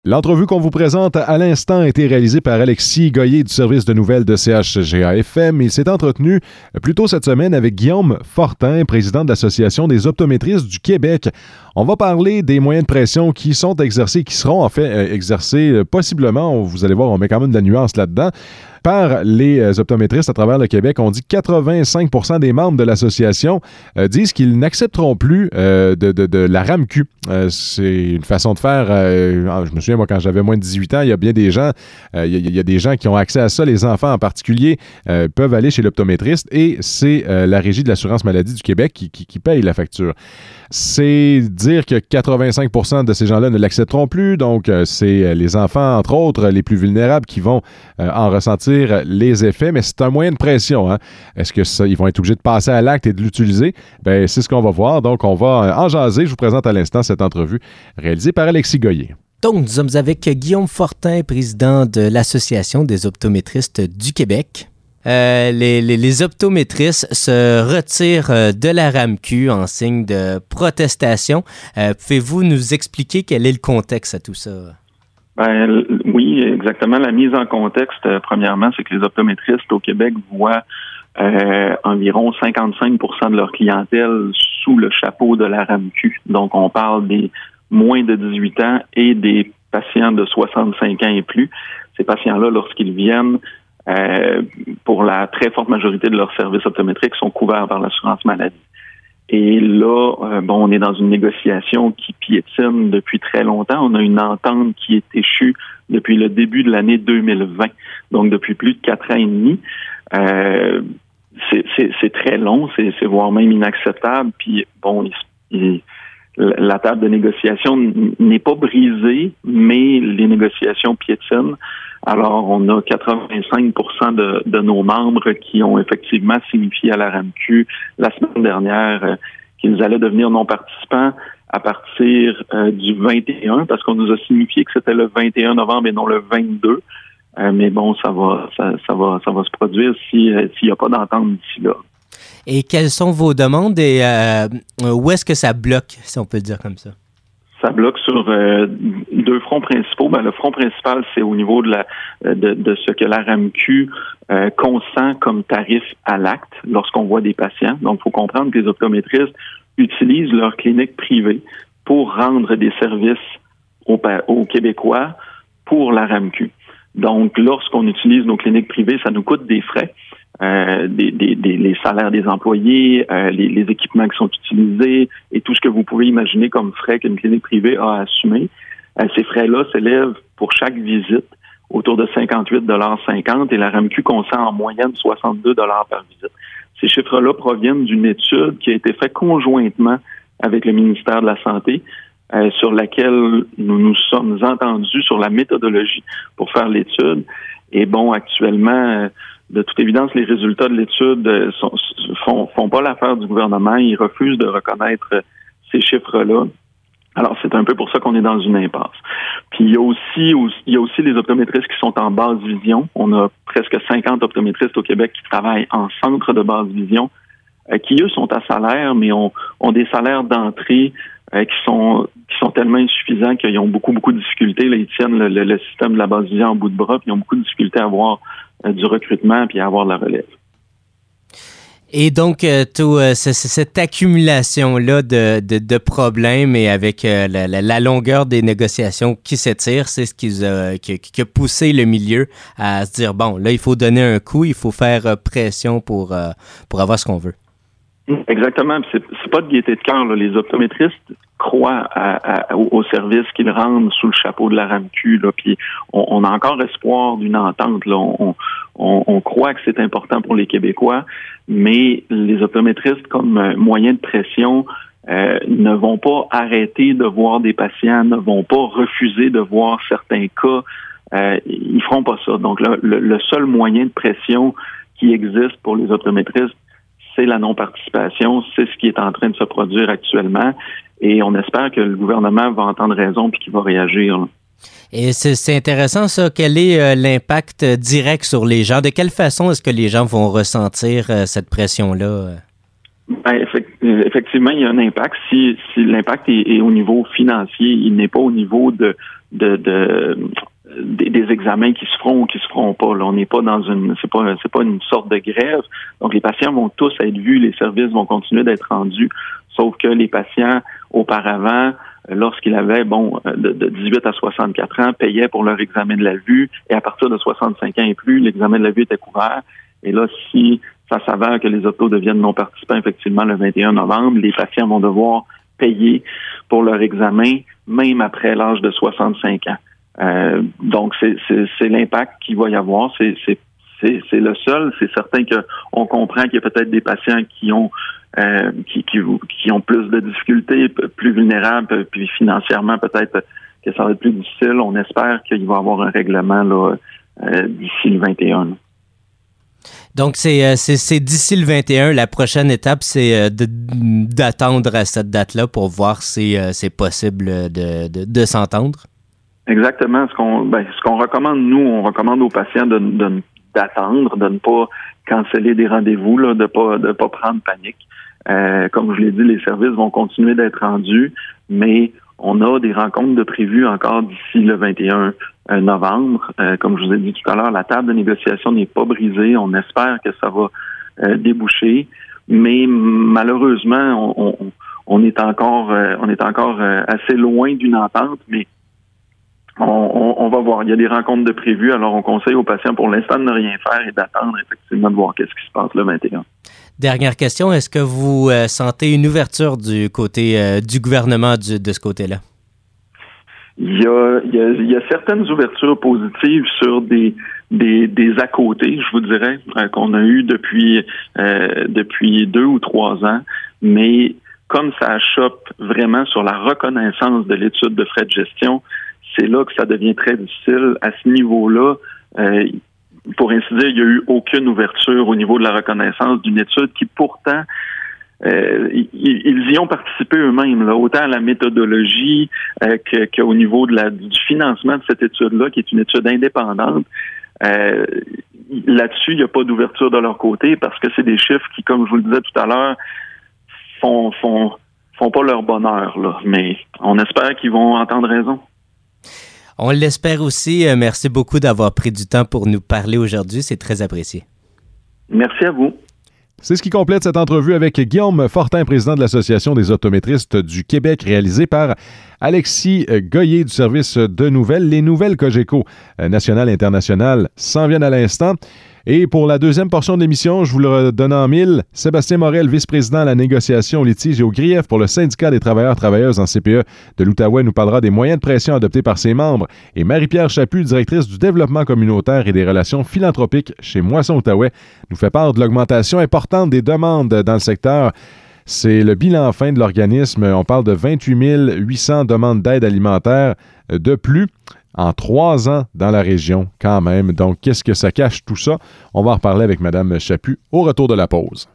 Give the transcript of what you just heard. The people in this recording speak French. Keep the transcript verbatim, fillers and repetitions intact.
L'entrevue qu'on vous présente à l'instant a été réalisée par Alexis Goyer du service de nouvelles de C H G A F M. Il s'est entretenu plus tôt cette semaine avec Guillaume Fortin, président de l'Association des optométristes du Québec. On va parler des moyens de pression qui sont exercés, qui seront en fait exercés possiblement, vous allez voir, on met quand même de la nuance là-dedans, par les optométristes à travers le Québec. On dit que quatre-vingt-cinq pour cent des membres de l'association euh, disent qu'ils n'accepteront plus euh, de, de, de la R A M Q. Euh, c'est une façon de faire, euh, je me souviens, moi, quand j'avais moins de dix-huit ans, il y a bien des gens, euh, il, y a, il y a des gens qui ont accès à ça, les enfants en particulier, euh, peuvent aller chez l'optométriste et c'est euh, la Régie de l'assurance maladie du Québec qui, qui, qui paye la facture. C'est dire que quatre-vingt-cinq pour cent de ces gens-là ne l'accepteront plus, donc euh, c'est les enfants, entre autres, les plus vulnérables qui vont euh, en ressentir les effets, mais c'est un moyen de pression. Hein? Est-ce que ça, ils vont être obligés de passer à l'acte et de l'utiliser? Ben, c'est ce qu'on va voir, donc on va en jaser. Je vous présente à l'instant cette entrevue réalisée par Alexis Goyer. Donc, nous sommes avec Guillaume Fortin, président de l'Association des optométristes du Québec. Euh, les, les, les optométristes se retirent euh, de la R A M Q en signe de protestation. Euh, pouvez-vous nous expliquer quel est le contexte à tout ça? Ben, oui, exactement. La mise en contexte, euh, premièrement, c'est que les optométristes au Québec voient euh, environ cinquante-cinq pour cent de leur clientèle sous le chapeau de la R A M Q. Donc, on parle des moins de dix-huit ans et des patients de soixante-cinq ans et plus. Ces patients-là, lorsqu'ils viennent, Euh, pour la très forte majorité de leurs services optométriques, sont couverts par l'assurance maladie. Et là, euh, bon, on est dans une négociation qui piétine depuis très longtemps. On a une entente qui est échue depuis le début de l'année deux mille vingt, donc depuis plus de quatre ans et demi. Euh, c'est, c'est, c'est très long, c'est, c'est voire même inacceptable. Puis bon, il, il, la table de négociation n'est pas brisée, mais les négociations piétinent. Alors, on a quatre-vingt-cinq pour cent de, de nos membres qui ont effectivement signifié à la R A M Q la semaine dernière euh, qu'ils allaient devenir non-participants à partir euh, du vingt et un, parce qu'on nous a signifié que c'était le vingt et un novembre et non le vingt-deux. Euh, mais bon, ça va, ça, ça va, ça va se produire si, euh, s'il n'y a pas d'entente d'ici là. Et quelles sont vos demandes et euh, où est-ce que ça bloque, si on peut le dire comme ça? Ça bloque sur euh, deux fronts principaux. Ben, le front principal, c'est au niveau de la de, de ce que la R A M Q euh, consent comme tarif à l'acte lorsqu'on voit des patients. Donc, il faut comprendre que les optométristes utilisent leur clinique privée pour rendre des services aux, aux Québécois pour la R A M Q. Donc, lorsqu'on utilise nos cliniques privées, ça nous coûte des frais. Euh, des, des, des, les salaires des employés, euh, les, les équipements qui sont utilisés et tout ce que vous pouvez imaginer comme frais qu'une clinique privée a à assumer. Euh, ces frais-là s'élèvent pour chaque visite autour de cinquante-huit dollars cinquante et la R A M Q consent en moyenne soixante-deux dollars par visite. Ces chiffres-là proviennent d'une étude qui a été faite conjointement avec le ministère de la Santé, euh, sur laquelle nous nous sommes entendus sur la méthodologie pour faire l'étude. Et bon, actuellement, de toute évidence, les résultats de l'étude sont, font, font pas l'affaire du gouvernement. Ils refusent de reconnaître ces chiffres-là. Alors, c'est un peu pour ça qu'on est dans une impasse. Puis, il y a aussi, il y a aussi les optométristes qui sont en basse vision. On a presque cinquante optométristes au Québec qui travaillent en centre de basse vision, euh, qui, eux, sont à salaire, mais ont, ont des salaires d'entrée euh, qui sont qui sont tellement insuffisants qu'ils ont beaucoup, beaucoup de difficultés. Là, ils tiennent le, le, le système de la basse vision en bout de bras, puis ils ont beaucoup de difficultés à avoir euh, du recrutement puis à avoir de la relève. Et donc, euh, tout, euh, c- c- cette accumulation-là de, de, de problèmes et avec euh, la, la, la longueur des négociations qui s'étire, c'est ce qui a, qui, qui a poussé le milieu à se dire, bon, là, il faut donner un coup, il faut faire euh, pression pour, euh, pour avoir ce qu'on veut. Exactement. C'est, c'est pas de gaieté de cœur, là. Les optométristes croient à, à, au service qu'ils rendent sous le chapeau de la R A M Q. Là. Puis on, on a encore espoir d'une entente. Là. On, on, on croit que c'est important pour les Québécois, mais les optométristes, comme moyen de pression, euh, ne vont pas arrêter de voir des patients, ne vont pas refuser de voir certains cas. Euh, ils feront pas ça. Donc là, le, le seul moyen de pression qui existe pour les optométristes, c'est la non-participation, c'est ce qui est en train de se produire actuellement et on espère que le gouvernement va entendre raison puis qu'il va réagir. Là. Et c'est, c'est intéressant ça, quel est euh, l'impact direct sur les gens? De quelle façon est-ce que les gens vont ressentir euh, cette pression-là? Ben, effectivement, il y a un impact. Si, si l'impact est, est au niveau financier, il n'est pas au niveau de, de, de des, des examens qui se feront ou qui se feront pas. Là, on n'est pas dans une, c'est pas, c'est pas une sorte de grève. Donc, les patients vont tous être vus, les services vont continuer d'être rendus. Sauf que les patients, auparavant, lorsqu'ils avaient, bon, de, de dix-huit à soixante-quatre ans, payaient pour leur examen de la vue, et à partir de soixante-cinq ans et plus, l'examen de la vue était couvert. Et là, si ça s'avère que les hôpitaux deviennent non participants effectivement le vingt et un novembre, les patients vont devoir payer pour leur examen, même après l'âge de soixante-cinq ans. Euh, donc, c'est, c'est, c'est l'impact qu'il va y avoir. C'est, c'est, c'est, c'est le seul. C'est certain qu'on comprend qu'il y a peut-être des patients qui ont euh, qui, qui, qui ont plus de difficultés, plus vulnérables, puis financièrement peut-être que ça va être plus difficile. On espère qu'il va y avoir un règlement là euh, d'ici le vingt et un. Donc, c'est, c'est, c'est d'ici le vingt et un. La prochaine étape, c'est de, d'attendre à cette date-là pour voir si euh, c'est possible de, de, de s'entendre. Exactement. Ce qu'on, ben, ce qu'on recommande, nous, on recommande aux patients de, de, d'attendre, de ne pas canceller des rendez-vous, là, de pas, de pas prendre panique. Euh, comme je l'ai dit, les services vont continuer d'être rendus, mais on a des rencontres de prévues encore d'ici le vingt et un novembre. Euh, comme je vous ai dit tout à l'heure, la table de négociation n'est pas brisée. On espère que ça va euh, déboucher, mais malheureusement, on, on, on est encore, euh, on est encore euh, assez loin d'une entente, mais on, on, on va voir. Il y a des rencontres de prévues, alors on conseille aux patients pour l'instant de ne rien faire et d'attendre effectivement de voir qu'est-ce qui se passe le vingt et un. Dernière question, est-ce que vous euh, sentez une ouverture du côté euh, du gouvernement du, de ce côté-là? Il y, a, il, y a, il y a certaines ouvertures positives sur des, des, des à-côtés, je vous dirais, euh, qu'on a eu depuis, euh, depuis deux ou trois ans, mais comme ça achoppe vraiment sur la reconnaissance de l'étude de frais de gestion, c'est là que ça devient très difficile. À ce niveau-là, euh, pour ainsi dire, il n'y a eu aucune ouverture au niveau de la reconnaissance d'une étude qui pourtant, euh, ils, ils y ont participé eux-mêmes, là, autant à la méthodologie euh, que, qu'au niveau de la, du financement de cette étude-là, qui est une étude indépendante. Euh, là-dessus, il n'y a pas d'ouverture de leur côté parce que c'est des chiffres qui, comme je vous le disais tout à l'heure, font, font, font pas leur bonheur, là. Mais on espère qu'ils vont entendre raison. On l'espère aussi. Merci beaucoup d'avoir pris du temps pour nous parler aujourd'hui. C'est très apprécié. Merci à vous. C'est ce qui complète cette entrevue avec Guillaume Fortin, président de l'Association des optométristes du Québec, réalisée par Alexis Goyer du service de nouvelles. Les nouvelles Cogeco nationales et internationales s'en viennent à l'instant. Et pour la deuxième portion de l'émission, je vous le redonne en mille, Sébastien Morel, vice-président à la négociation, aux litiges et aux griefs pour le syndicat des travailleurs-travailleuses en C P E de l'Outaouais, nous parlera des moyens de pression adoptés par ses membres. Et Marie-Pierre Chaput, directrice du développement communautaire et des relations philanthropiques chez Moisson Outaouais, nous fait part de l'augmentation importante des demandes dans le secteur. C'est le bilan fin de l'organisme. On parle de vingt-huit mille huit cents demandes d'aide alimentaire de plus en trois ans dans la région quand même. Donc, qu'est-ce que ça cache tout ça? On va en reparler avec Mme Chaput au retour de la pause.